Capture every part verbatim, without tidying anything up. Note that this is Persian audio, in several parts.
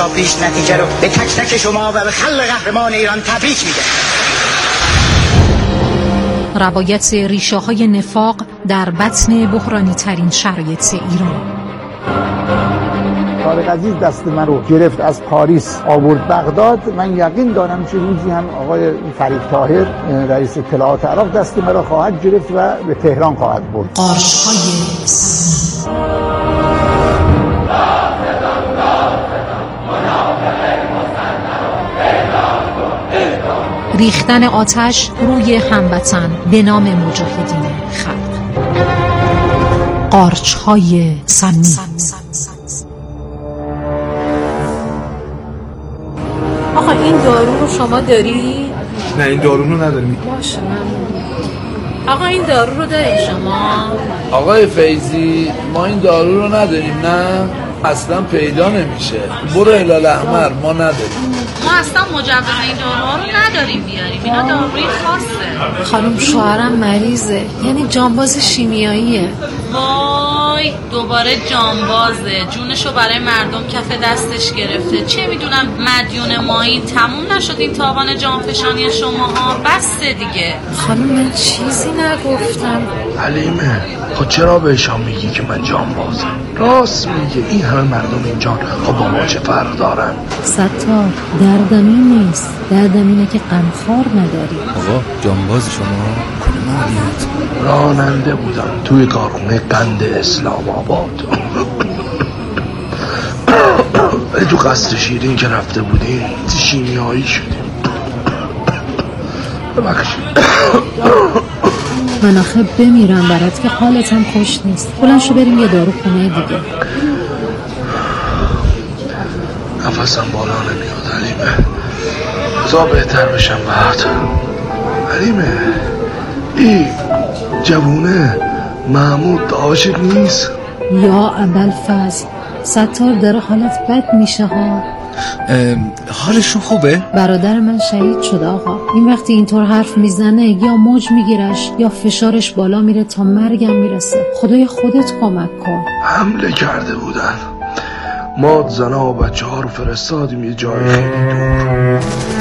پیشا پیش نتیجه رو به تک تک شما و به خلق قهرمان ایران تبریک میگم. روایت ریشه های نفاق در بطن بحرانی ترین شرایط ایران. طارق عزیز دست من رو گرفت از پاریس آورد بغداد. من یقین دارم که روزی هم آقای فرید طاهر رئیس اطلاعات عراق دست من را خواهد گرفت و به تهران خواهد برد. قارچ های سمی. ریختن آتش روی هموطن به نام مجاهدین خلق. قارچ های سمی. آقا این دارو رو شما داری؟ نه این دارو رو نداریم. باشه ممنون. آقا این دارو رو دارید شما؟ آقای فیضی ما این دارو رو نداریم. نه اصلا پیدا نمیشه. برو هلال احمر ما نداریم. ما اصلا مجوز این داروها رو نداریم بیاریم. اینا داروی خاصه. خانم شوهرم مریضه، یعنی جانباز شیمیاییه. وای دوباره جانبازه، جونشو برای مردم کف دستش گرفته. چه میدونم مدیون ما این تموم نشد این تاوان جانفشانی شماها. بسته دیگه. خانم من چیزی نگفتم. حلیمه خب چرا بهشان میگی که من جانبازم؟ راست میگه این همه مردم اینجا خب با ما چه فرق دارن؟ ستار دردم این نیست، دردم اینه که غمخوار نداری. آقا جانباز شما کدوم مدیونت؟ راننده بودم توی کارخونه قند اسلام آباد. تو قصر شیرین که رفته بودیم شیمیایی شدیم. ببخشید من آخه بمیرم برات که حالتم خوش نیست. بلند شو بریم یه دارو خونه دیگه. نفسم بالا نمیاد حلیمه. تا بهتر بشم بعد. حلیمه ای جوونه محمود عاشق نیست؟ یا ابوالفضل ستار داره حالت بد میشه ها. حالشون خوبه؟ برادر من شهید شد آقا. این وقتی اینطور حرف میزنه یا موج میگیرش یا فشارش بالا میره تا مرگم میرسه. خدای خودت کمک کن. حمله کرده بودن. ما زنا و بچه ها رو فرستادیم یه جای خیلی دور.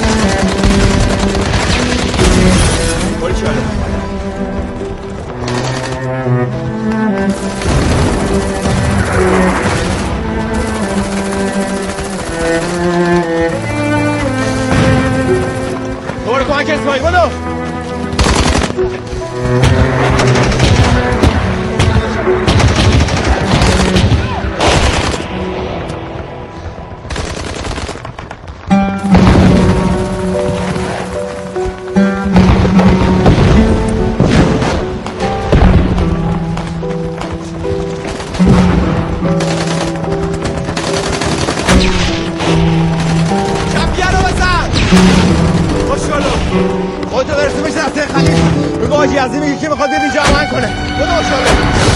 دوباره کمک اسماعیل بدو. خودتو برسه بشه دسته خلیل. بگو حاجی عزیز میگه که میخواد بیدی جمعن کنه. بودو شاله.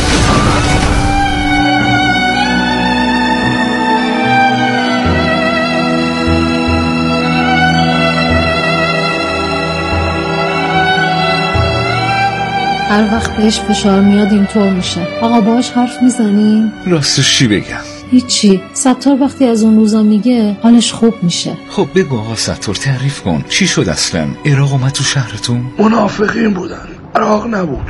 هر وقت بهش فشار میاد اینطور میشه. آقا باهاش حرف میزنیم؟ راستش چی بگم؟ هیچی. ستار وقتی از اون روزا میگه حالش خوب میشه. خب بگو آقا ستار تعریف کن چی شد اصلا؟ عراق اومد تو شهرتون؟ منافقین بودن، عراق نبود.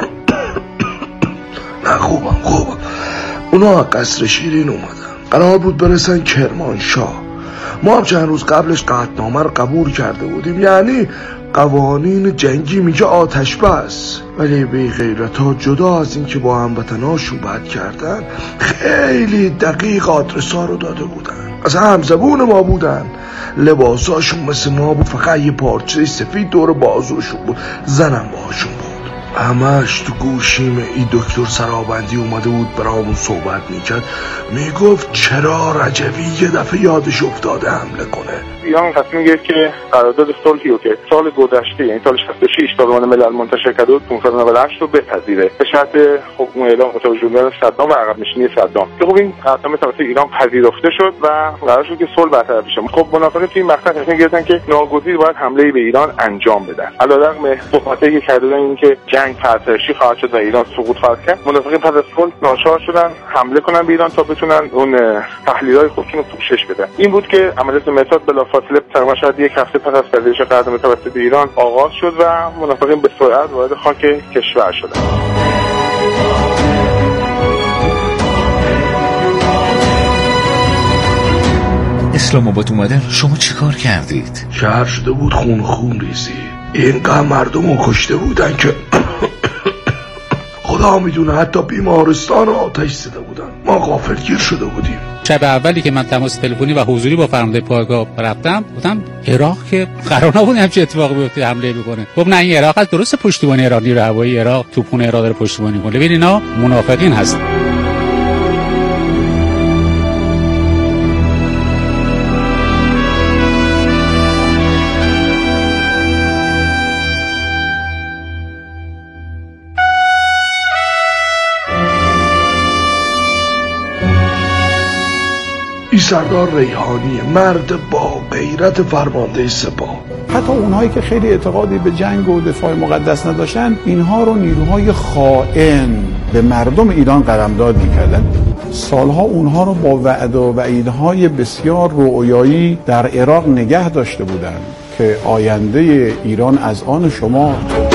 نه خوبم خوبم. اونا قصر شیرین اومدن، قرار بود برسن کرمانشاه. ما هم چند روز قبلش قطعنامه رو قبول کرده بودیم، یعنی قوانین جنگی میگه آتش بس. ولی بی غیرتا جدا از این که با هموطناشون بد کردن خیلی دقیق آدرسا رو داده بودن. اصلا همزبون ما بودن. لباساشون مثل ما بود، فقط یه پارچه سفید دور بازوشون بود. زنم باهاشون بود. همش تو گوشیم این دکتر سرابندی اومده بود برامون صحبت میکرد، میگفت چرا رجوی یه دفعه یادش افتاده حمله کنه. ایران تصمیم گرفت که قرارداد صلحی رو که سال گذشته یعنی سال شصت و شش سازمان ملل منتشر کرده بود پانصد و نود و هشت رو بپذیره به شرط خب اون اعلام متوجه شدن صدام و عقب نشینی صدام. خب این قطعنامه توسط ایران پذیرفته شد و قرار شد که صلح برطرف بشه. خب منافقین توی مقطع تصمیم گرفتن که ناگزیر باید حمله به ایران انجام بدن. علیرغم صحبتایی که کردن این که جنگ پرتشی خواهد شد و ایران سقوط خواهد کرد. منافقین پس از صلح ناچار شدن حمله کنن به ایران تا بتونن اون تحلیل‌های خودشون رو پوشش بدن. این بود که عملیات متاد بلافاصله تقریبا شاید یک هفته پس از پذیرش قرارداد توسط ایران آغاز شد و منافقین به سرعت وارد خاک کشور شدند. اسلام آباد اومدن شما چیکار کردید؟ شهر شده بود خون خون ریزی. اینقدر مردم رو کشته بودن که خدا میدونه حتی بیمارستان رو آتش زده بودن. ما غافلگیر شده بودیم. شب اولی که من تماس تلفنی و حضوری با فرمانده پایگاه رفتم گفتم عراق که قرار نبود همچین اتفاقی بیفته حمله بکنه. خب نه این عراق هست، درست پشتیبانی ایران نیروی هوایی عراق توپخونه عراق داره پشتیبانی میکنه. ببین اینا منافقین هستن. سردار ریحانی، مرد با غیرت فرمانده سپاه. حتی اونهایی که خیلی اعتقادی به جنگ و دفاع مقدس نداشتن، اینها رو نیروهای خائن به مردم ایران قلمداد میکردن. سالها اونها رو با وعده و وعیدهای بسیار رویایی در عراق نگه داشته بودند که آینده ایران از آن شما.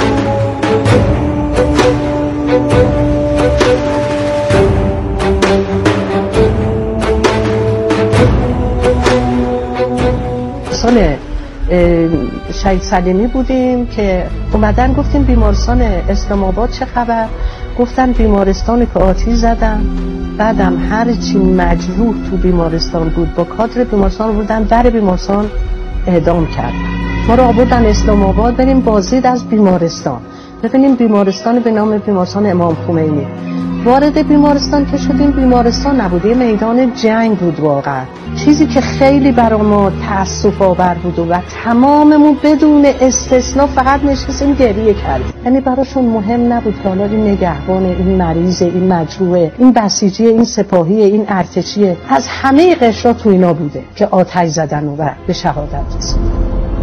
سال شهید سلیمی بودیم که اومدن گفتیم بیمارستان اسلام آباد چه خبر؟ گفتن بیمارستان که آتش زدن، بعدم هر چی مجروح تو بیمارستان بود با کادر بیمارستان بودن در بیمارستان اعدام کردن. ما رو آوردن اسلام آباد بریم بازدید از بیمارستان، ببینیم بیمارستان به نام بیمارستان امام خمینی. وارد بیمارستان که شدیم بیمارستان نبود، میدان جنگ بود واقعا. چیزی که خیلی برای ما تأسف آور بود و تماممون بدون استثنا فقط نشستیم گریه کردیم. یعنی براشون مهم نبود که حالا این نگهبان، این مریض، این مجروح، این بسیجی، این سپاهی، این ارتشی، از همه قشرا تو اینا بوده که آتش زدن و به شهادت رسوندن.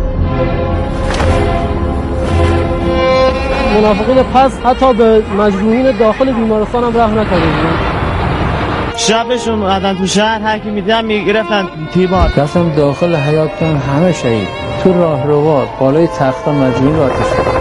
منافقین پس حتی به مجروحین داخل بیمارستان هم رحم نکرده بودن. شبشون اومدن تو شهر، هر کی میدیدن میگرفتن تیبار. دستم داخل حیاطشون همه شهید. تو راهروها بالای تخت مجروحین آتش زدن.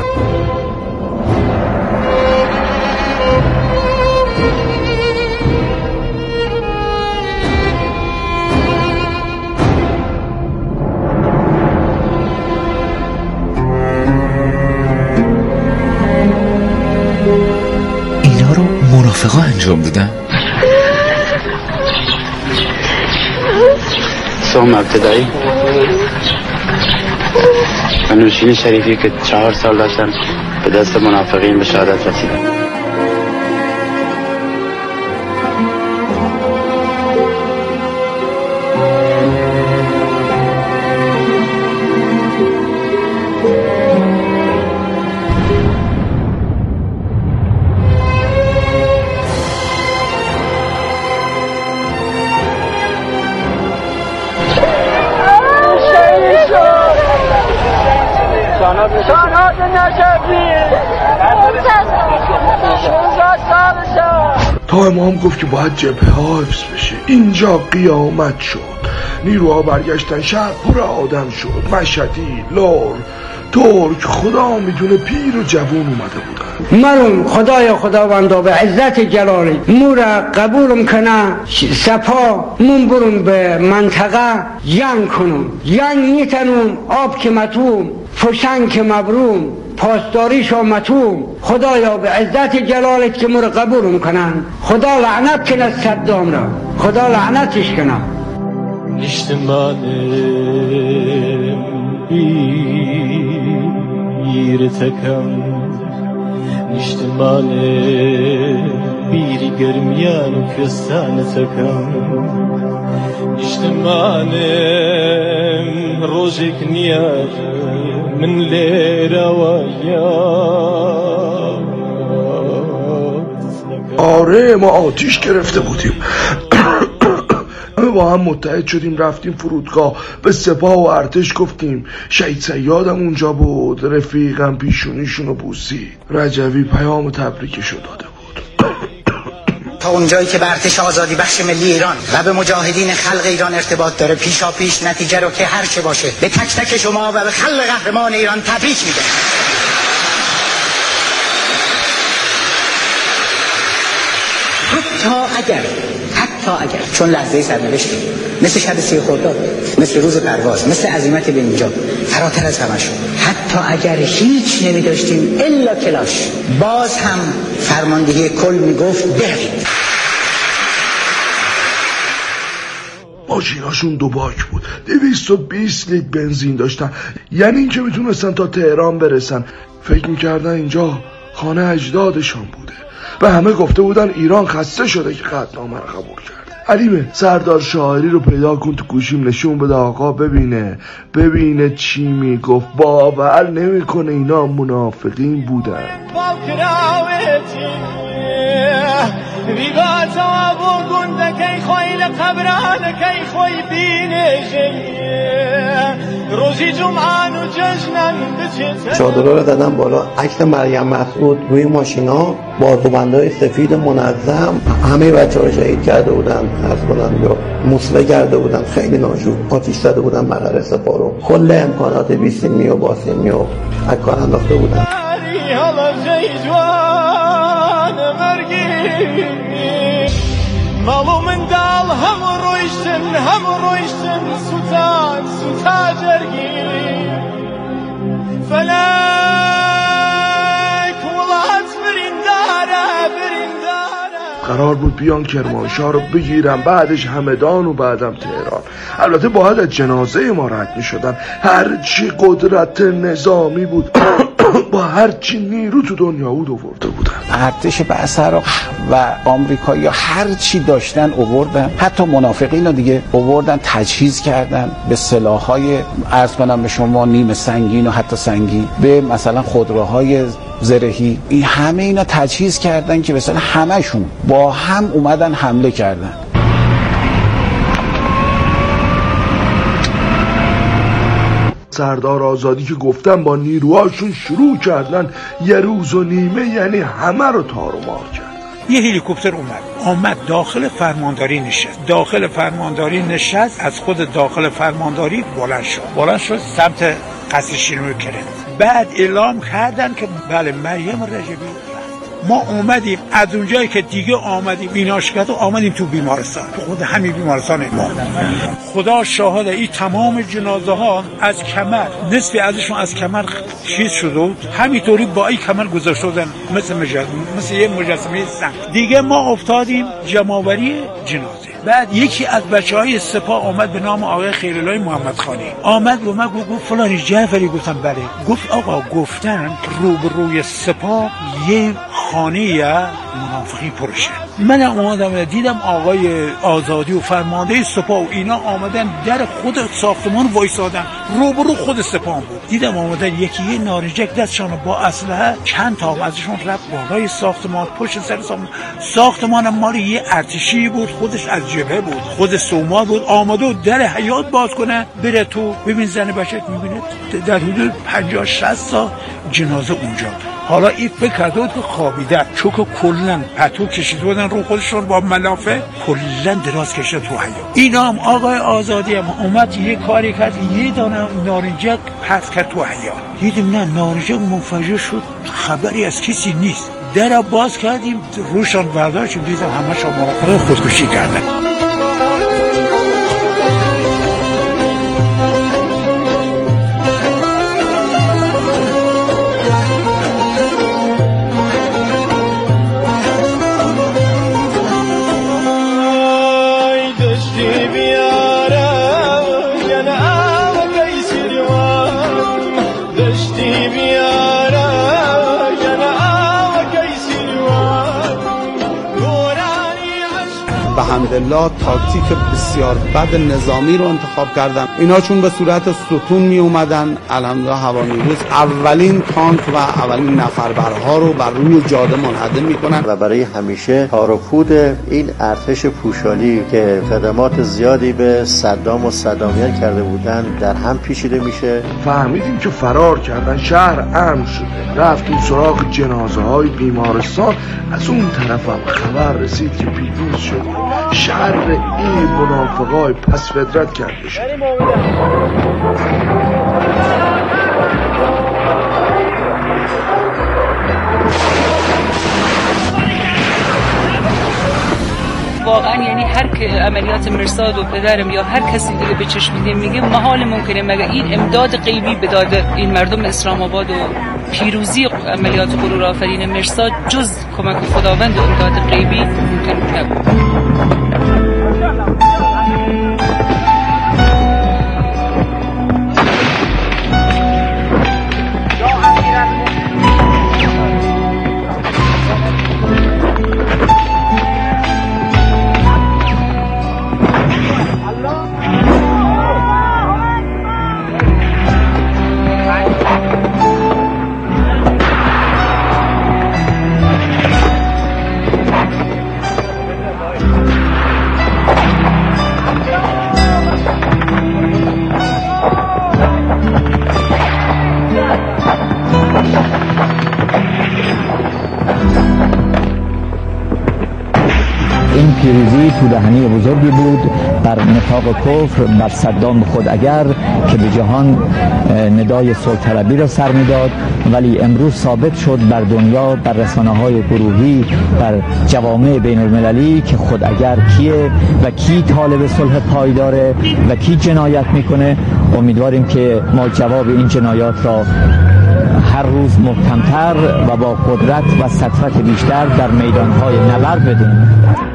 منافقا انجام دادن؟ سوم ابتدایی من نوشین شریفی که چهار سال داشتم به دست منافقین به شهادت رسیدم. شانات نشبی شانزده سالشه. تا امام گفت که باید جبهه ها حفظ بشه. اینجا قیامت شد. نیروها برگشتن، شهر پر آدم شد. مشهدی، لور، ترک، خدا میدونه پیر و جوون اومده بودن. مرون خدایا خداوندا به عزت جلالی مورا قبولم کنه سپا من برون به منطقه ینگ کنم ینگ نیتنم آب که مطوم فشنگ که مبروم پاسداری شو مطوم. خدایا به عزت جلالت که مورا قبولم کنن، خدا لعنت کنه صدام را، خدا لعنتش کنه. اجتماعیم bir takam İştimale bir görmeyen köstane takam İştimalem rojek niyar min lera wa ya. آره ما آتیش گرفته بودیم. با هم متحد شدیم، رفتیم فرودگاه، به سپاه و ارتش گفتیم. شهید صیادم اونجا بود، رفیقم پیشونیشونو بوسید. رجوی پیام تبریکشو داده بود. تا اونجایی که به ارتش آزادی بخش ملی ایران و به مجاهدین خلق ایران ارتباط داره، پیشا پیش نتیجه رو که هر چه باشه به تک تک شما و به خلق قهرمان ایران تبریک میگم. حتی اگر حتی اگر چون لحظه سرنوشت مثل شب سی خرداد، مثل روز پرواز، مثل عزیمت به اینجا فراتر از همه شد، حتی اگر هیچ نمی داشتیم الا کلاش، باز هم فرماندهی کل میگفت برید. ماشیناشون دو باک بود، دویست و بیست لیتر بنزین داشتن، یعنی این که میتونستن تا تهران برسن. فکر میکردن اینجا خانه اجدادشان بوده. به همه گفته بودن ایران خسته شده که قطعنامه رو قبول کرده. علیمه سردار شاعری رو پیدا کن تو گوشیم نشون بده آقا ببینه ببینه چی میگفت. باور نمیکنه اینا منافقین بودن. چادرها رو دادن بالا، عکس مریم مسعود روی ماشینا، بازوبندهای سفید منظم، همه بچه‌ها رو شهید کرده بودن، از کنن یا مسله کرده بودن، خیلی ناجور آتیش زده بودن مقر سپاه رو، کل امکانات بیسیمی و باسیمی و اکان انداخته بودن. مالو من دال هم رویشتن هم رویشتن سوتان سوتا جرگی فلک ولات برنداره برنداره. قرار بود بیان کرمانشاه رو بگیرن، بعدش همدان و بعدم تهران. البته باید از جنازه ما رد می شدن. هرچی قدرت نظامی بود با هرچی نیرو تو دنیا بود آورده بودن. ارتش بعثرا و آمریکایی هر چی داشتن آوردن، حتی منافقین رو دیگه آوردن تجهیز کردن به سلاح‌های عرض کنم به شما نیمه سنگین و حتی سنگین، به مثلا خودروهای زرهی. این همه اینا تجهیز کردن که مثلا همشون با هم اومدن حمله کردن. سردار آزادی که گفتن با نیروهاشون شروع کردن، یه روز و نیمه یعنی همه رو تار و مار کردن. یه هلیکوپتر اومد آمد داخل فرمانداری نشست، داخل فرمانداری نشست، از خود داخل فرمانداری بلند شد بلند شد سمت قصر شیرین کرد. بعد اعلام کردن که بله مریم رجبی. ما اومدیم از اونجایی که دیگه آمدیم ایناش کرد و آمدیم تو بیمارستان، تو خود همین بیمارستان ما. خدا شاهده این تمام جنازه ها از کمر، نصفی ازشون از کمر چیز شده بود، همینطوری با این کمر گذاشته بودن مثل مجسمه، مثل یه مجسمه سنگ. دیگه ما افتادیم جمع‌آوری جنازه. بعد یکی از بچهای سپاه آمد به نام آقای خیرالله محمد خانی، آمد به من گفت فلانی جعفری. گفتم بله. گفت آقا گفتن روبروی سپاه یه خانه منافقی پرشه. من اومدم دیدم آقای آزادی و فرمانده سپاه و اینا آمدن در خود ساختمان وایسادن، روبرو خود سپاه بود. دیدم آمدن یکی یه نارنجک دستشان با اسلحه، چند تا ازشون رفت بالای ساختمان، پشت سر ساختمان. ساختمان مال یه ارتشی بود، خودش از جبهه بود، خود سوما بود، آمده و در حیاط باز کنه بره تو. ببین زن بچه میبینه در حدود پنجاه شصت تا جنازه اونجا. حالا این فکر کرده بود که خوابیده، چون که کلن پتو کشیده بودن رو خودشون با ملافه، کلن دراز کشیده تو حیاط. اینا هم آقای آزادی هم اومد یه کاری کرد، یه دانه نارنجک پرت کرد تو حیاط. دیدیم نه نارنجک منفجر شد، خبری از کسی نیست. در باز کردیم روشان برداشتیم، دیدم همه شما مراقبه خودکشی کردن. به حمدالله تاکتیک بسیار بد نظامی رو انتخاب کردن. اینا چون به صورت ستون می اومدن، الحمدلله هوانیروز اولین تانک و اولین نفربرها رو بر روی جاده منهدم میکنن و برای همیشه تار و پود این ارتش پوشالی که خدمات زیادی به صدام و صدامیان کرده بودن در هم پیچیده میشه. فهمیدیم که فرار کردن، شهر امن شده، رفتیم سراغ جنازه های بیمارستان. از اون طرف هم خبر رسید که پیروز شد، شر این منافقای پس فطرت کرده شد. واقعا یعنی هر که عملیات مرصاد و پدرم یا هر کسی دیگه به چشم دیده میگه محال ممکنه مگه این امداد غیبی به داد این مردم اسلام آباد و پیروزی عملیات غرور آفرین مرصاد جز کمک خداوند و امداد غیبی ممکن نبود. پیروزی طولانی بزرگی بود بر نفاق کفر، بر صدام خود اگر که به جهان ندای صلح طلبی را سر میداد، ولی امروز ثابت شد بر دنیا، بر رسانه‌های گروهی، بر جوامع بین المللی که خود اگر کیه و کی طالب صلح پایداره و کی جنایت میکنه. امیدواریم که ما جواب این جنایات را هر روز محکمتر و با قدرت و سطوت بیشتر در میدانهای نبرد بدیم.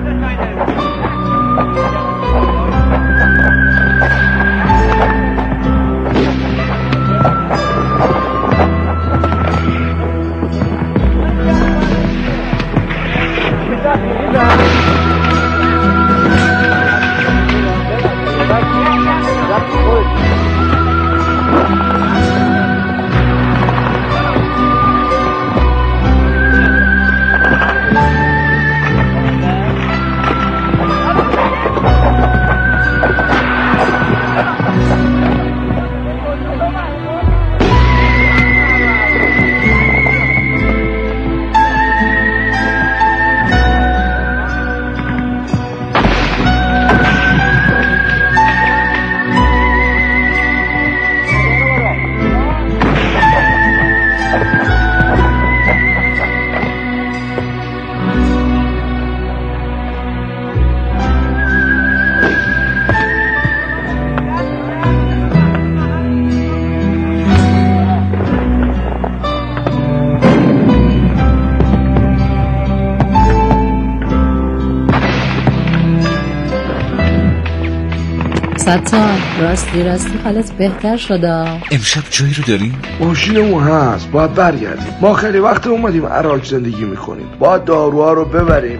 ستار راستی راستی حالت بهتر شده. امشب جایی رو داریم؟ ماشینمون هست، باید برگردیم. ما خیلی وقت اومدیم عراق زندگی میکنیم، باید داروها رو ببریم.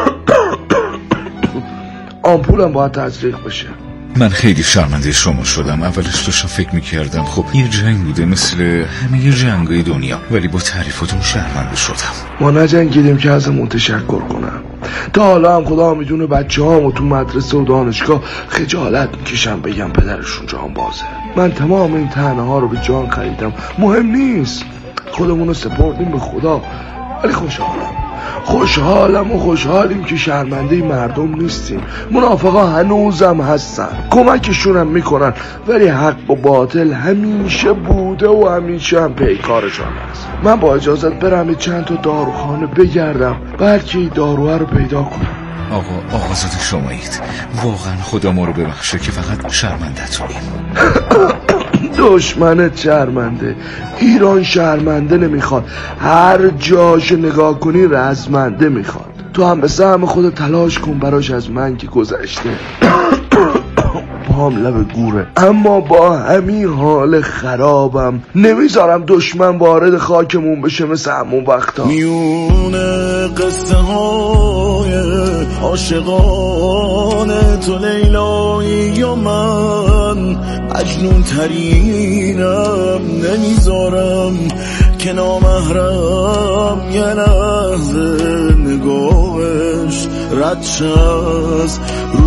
آمپولم باید تزریق بشه. من خیلی شرمنده شما شدم. اولش داشتم فکر میکردم خب یه جنگ بوده مثل همه جنگای دنیا، ولی با تعریفاتون شرمنده شدم. ما نجنگیدیم که ازمون تشکر کنم. تا حالا هم خدا میدونه بچه هامو تو مدرسه و دانشگاه خجالت میکشم بگم پدرشون جان بازه. من تمام این طعنه ها رو به جان خریدم، مهم نیست، خودمون رو سپردیم به خدا. ولی خوشحالم خوشحالم و خوشحالیم که شرمنده مردم نیستیم. منافقا هنوزم هستن، کمکشون هم میکنن، ولی حق و باطل همیشه بوده و همیشه هم پیکارشان هست. من با اجازت برم چند تا داروخانه بگردم، بلکه داروها رو پیدا کنم. آقا آقازاده شمایید، واقعا خدا ما رو ببخشه که فقط شرمنده تونیم. دشمنت شرمنده، ایران شرمنده نمیخواد، هر جاش نگاه کنی رزمنده میخواد. تو هم به سهم خود تلاش کن براش، از من که گذشته. پام لب گوره، اما با همین حال خرابم نمیذارم دشمن وارد خاکمون بشه مثل همون وقتا. میونه قصه های عاشقانه تو لیلایی و من مجنون ترینم، نمیذارم که نامحرم یه لحظه نگاهش رد شد رو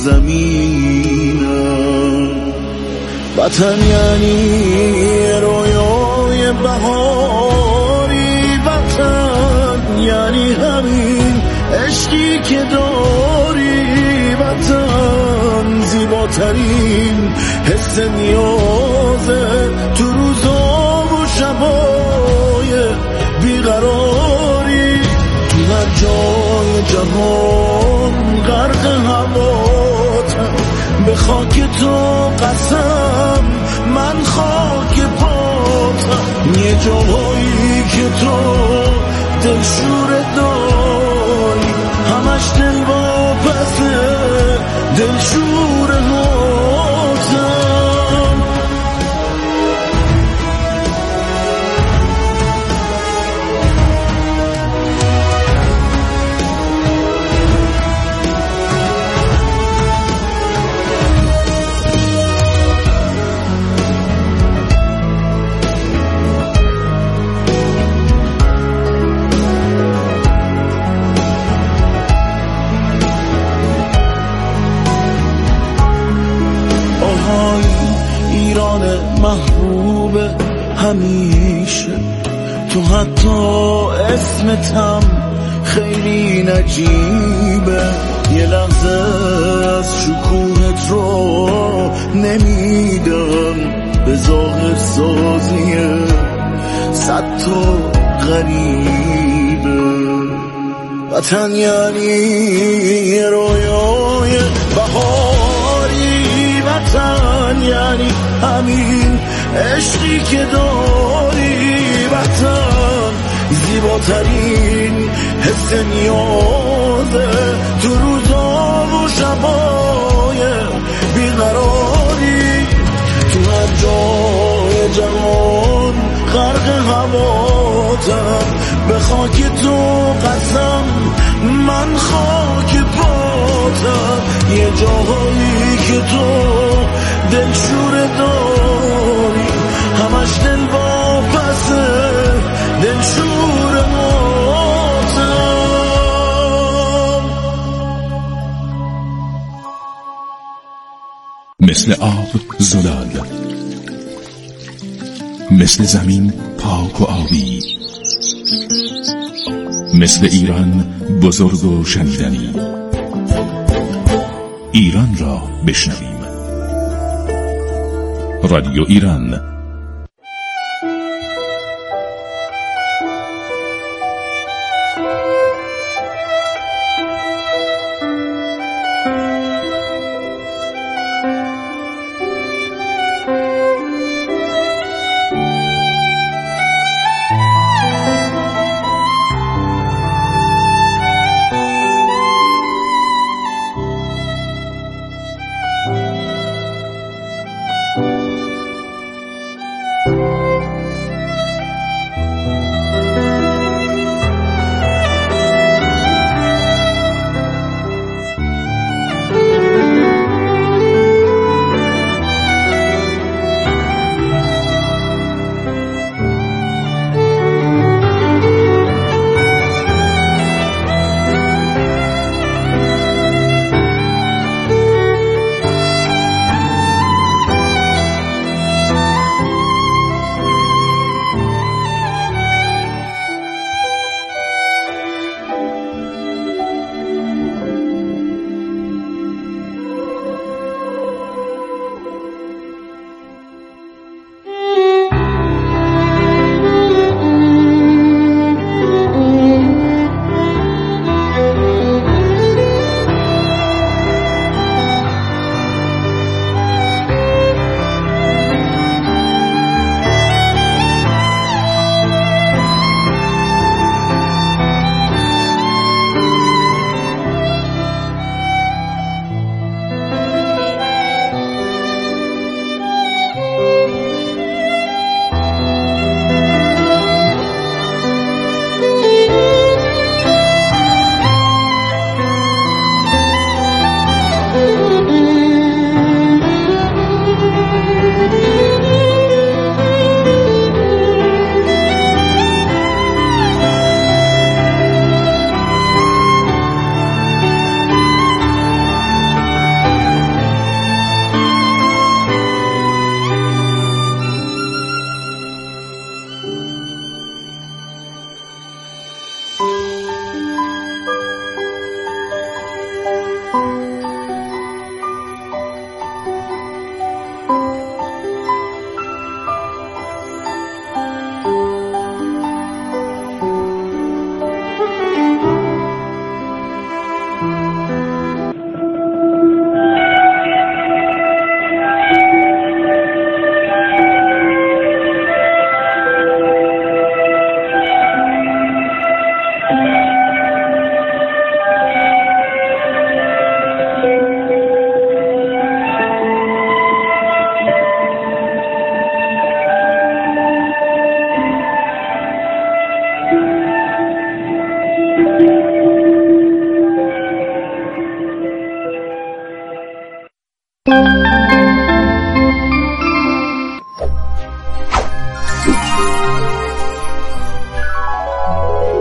سرزمینم. وطن یعنی رویای بهاری، وطن یعنی همین عشقی که داری، وطن زیباترین حس نیازه تو روزا و شبای بیقراری. تو هر جای جهان غرق هواتم، به خاک تو قسم من خاک پاتم. یه جاهایی که تو دلشور داری، همش دل واپسه دلشور هاتم. محبوب همیشه، تو حتی اسمتم خیلی نجیبه. یه لحظه از شکوهت رو نمیدم، به ظاهر سازیه صد تا غریبه. وطن یعنی رویای بهاری، وطن یعنی همین عشقی که داری، وطن زیباترین حس نیازه تو روزا و شبای بیقراری. تو هر جای جهان غرق هواتم، به خاک تو قسم من خاک پاتم. یه جاهایی که تو دلشور داری، همش دل واپسه دلشور ماتم. مثل آب زلال، مثل زمین پاک و آبی، مثل ایران بزرگ و شنیدنی. ایران را بشنویم. رادیو ایران.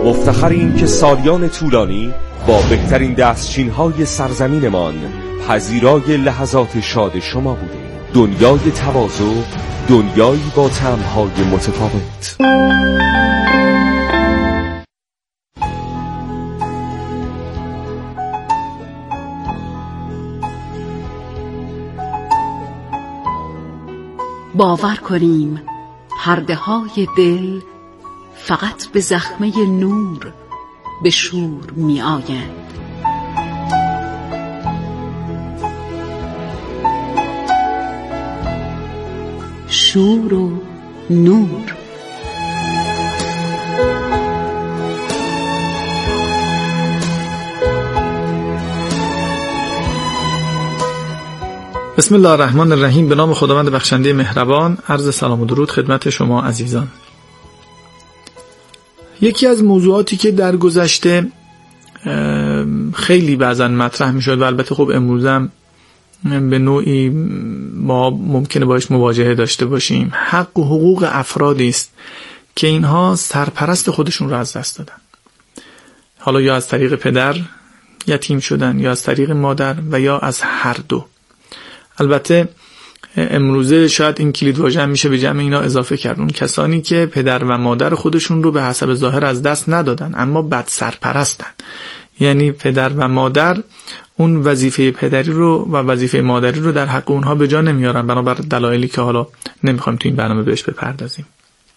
مفتخریم که سالیان طولانی با بهترین دستچین‌های سرزمینمان پذیرای لحظات شاد شما بودیم. دنیای تواضع، دنیایی با طعم‌های متفاوت. باور کنیم پرده های دل فقط به زخمه نور به شور می آیند. شور و نور. بسم الله الرحمن الرحیم. به نام خداوند بخشنده مهربان. عرض سلام و درود خدمت شما عزیزان. یکی از موضوعاتی که در گذشته خیلی بعضا مطرح می شد و البته خب امروزم به نوعی ما ممکنه باش مواجهه داشته باشیم، حق و حقوق افرادی است که اینها سرپرست خودشون رو از دست دادن. حالا یا از طریق پدر یتیم شدن یا از طریق مادر و یا از هر دو. البته امروزه شاید این کلید واژه هم میشه به جمع اینا اضافه کرد. اون کسانی که پدر و مادر خودشون رو به حسب ظاهر از دست ندادن اما بد سرپرستن، یعنی پدر و مادر اون وظیفه پدری رو و وظیفه مادری رو در حق اونها به جا نمیارن، بنابر دلایلی که حالا نمیخوایم تو این برنامه بهش بپردازیم.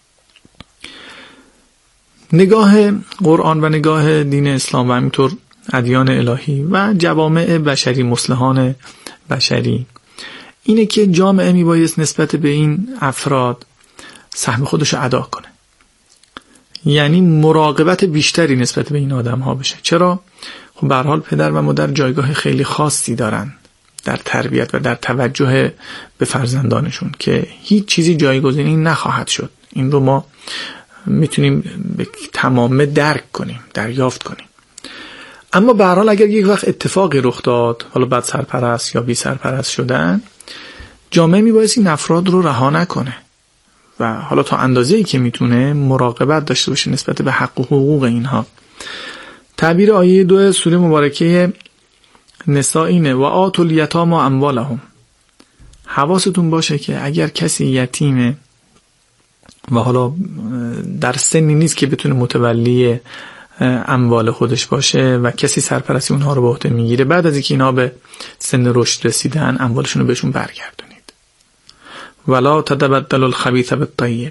نگاه قرآن و نگاه دین اسلام و همینطور ادیان الهی و جوامع بشری، مصلحان بشری، اینه که جامعه میبایست نسبت به این افراد سهم خودش رو ادا کنه، یعنی مراقبت بیشتری نسبت به این آدم ها بشه. چرا؟ خب به هر حال پدر و مادر جایگاه خیلی خاصی دارن در تربیت و در توجه به فرزندانشون که هیچ چیزی جایگزینی نخواهد شد. این رو ما میتونیم به تمام درک کنیم، دریافت کنیم. اما به هر حال اگر یک وقت اتفاقی رخ داد، حالا بد سرپرست یا بی سرپرست شدن، جامعه میبایست این افراد رو رها نکنه و حالا تا اندازه‌ای که میتونه مراقبت داشته باشه نسبت به حق و حقوق اینها. تعبیر آیه دو سوره مبارکه نساء اینه: و آتوا الیتامی اموالهم. حواستون باشه که اگر کسی یتیمه و حالا در سنی نیست که بتونه متولی اموال خودش باشه و کسی سرپرستی اونها رو به عهده میگیره، بعد از اینکه اینا به سن رشد رسیدن اموالشون رو بهشون برگردونید. ولا تتبدل الخبیث بالطیب.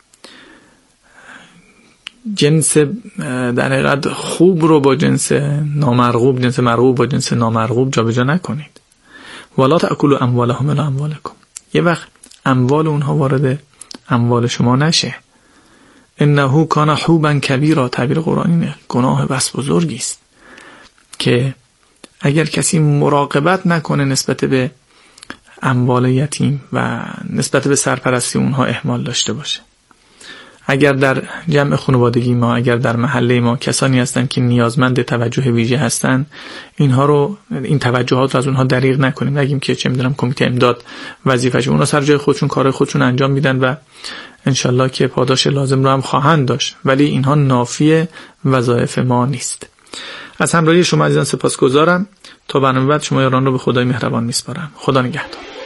جنس در حقیقت خوب رو با جنس نامرغوب، جنس مرغوب با جنس نامرغوب جابجا نکنید. ولا تأکلوا اموالهم الی اموالکم. یه وقت اموال اونها وارد اموال شما نشه. انه کان حوبا کبیرا. تعبیر قرآنی گناه بس بزرگی است که اگر کسی مراقبت نکنه نسبت به اموال یتیم و نسبت به سرپرستی اونها اهمال داشته باشه. اگر در جمع خانوادگی ما، اگر در محله ما کسانی هستن که نیازمند توجه ویژه هستن، اینها رو، این توجهات رو از اونها دریغ نکنیم. نگیم که چه میدونم کمیته امداد وظیفه‌شه، اونها سر جای خودشون کار خودشون انجام میدن و انشالله که پاداش لازم رو هم خواهند داشت، ولی اینها نافی وظایف ما نیست. از همراهی شما عزیزان سپاسگزارم. تا برنامه بعد شما یاران رو به خدای مهربان میسپارم. خدا نگهدار.